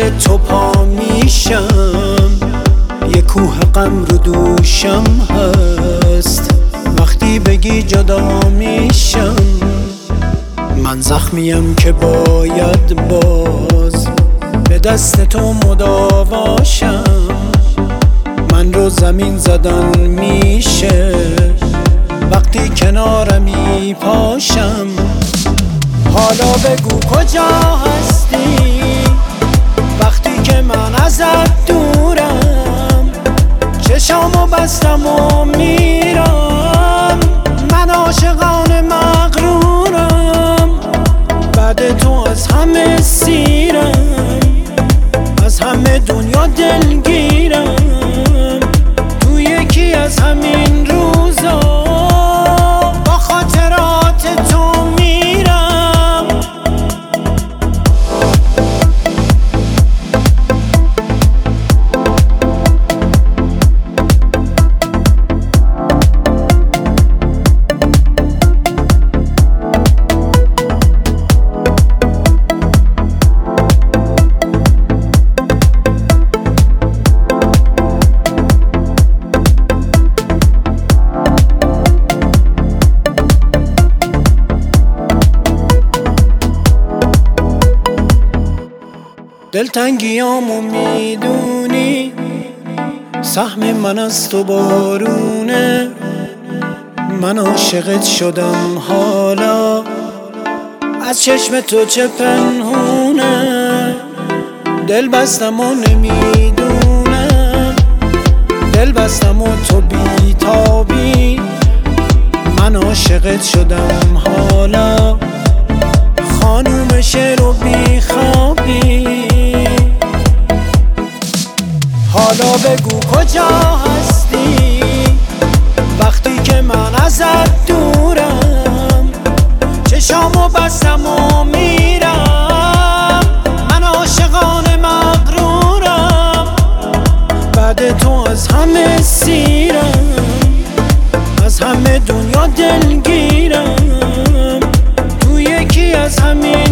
بعد تو پا میشم، یه کوه غم رو دوشم هست. وقتی بگی جدا میشم، من زخمیم که باید باز به دست تو مداواشم. من رو زمین زدن میشه وقتی کنارمی پاشم. حالا بگو کجا هستی وقتی که من ازت دورم؟ چشامو بستم و میرم، من عاشقانه مغرورم. بعد تو از همه سیرم، از همه دنیا دلگیرم. تو یکی از همین روزا با خاطرات تو میرم. دلتنگیامو میدونی، سهم من از تو بارونه. من عاشقت شدم حالا، از چشم تو چه پنهونه. دل بستم و نمیدونم، دل بستم و تو بیتابی. من عاشقت شدم حالا، خانوم شعر و بیخوابی. حالا بگو کجا هستی وقتی که من ازت دورم؟ چشامو بستم و میرم، من عاشقانه مغرورم. بعد تو از همه سیرم، از همه دنیا دلگیرم. تو یکی از همین